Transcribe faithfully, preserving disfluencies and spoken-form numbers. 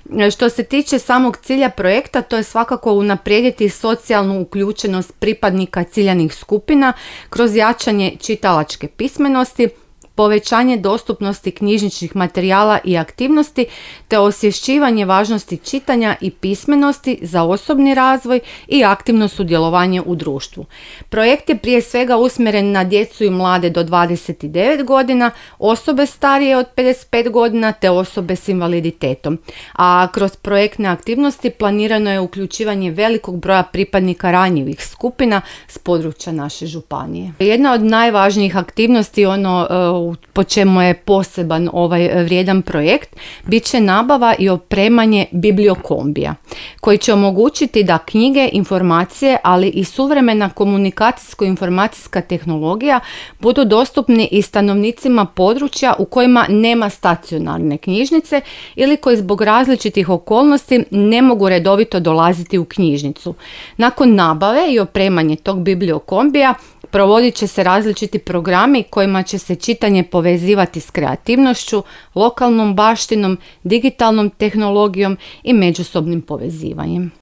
Što se tiče samog cilja projekta, to je svakako unaprijediti socijalnu uključenost pripadnika ciljanih skupina kroz jačanje čitalačke pismenosti, povećanje dostupnosti knjižničnih materijala i aktivnosti, te osvješćivanje važnosti čitanja i pismenosti za osobni razvoj i aktivno sudjelovanje u društvu. Projekt je prije svega usmjeren na djecu i mlade do dvadeset devet godina, osobe starije od pedeset pet godina te osobe s invaliditetom. A kroz projektne aktivnosti planirano je uključivanje velikog broja pripadnika ranjivih skupina s područja naše županije. Jedna od najvažnijih aktivnosti, ono po čemu je poseban ovaj vrijedan projekt, bit će nabava i opremanje bibliokombija, koji će omogućiti da knjige, informacije, ali i suvremena komunikacijsko-informacijska tehnologija budu dostupni i stanovnicima područja u kojima nema stacionarne knjižnice ili koji zbog različitih okolnosti ne mogu redovito dolaziti u knjižnicu. Nakon nabave i opremanje tog bibliokombija provodit će se različiti programi kojima će se čitanje povezivati s kreativnošću, lokalnom baštinom, digitalnom tehnologijom i međusobnim povezivanjem.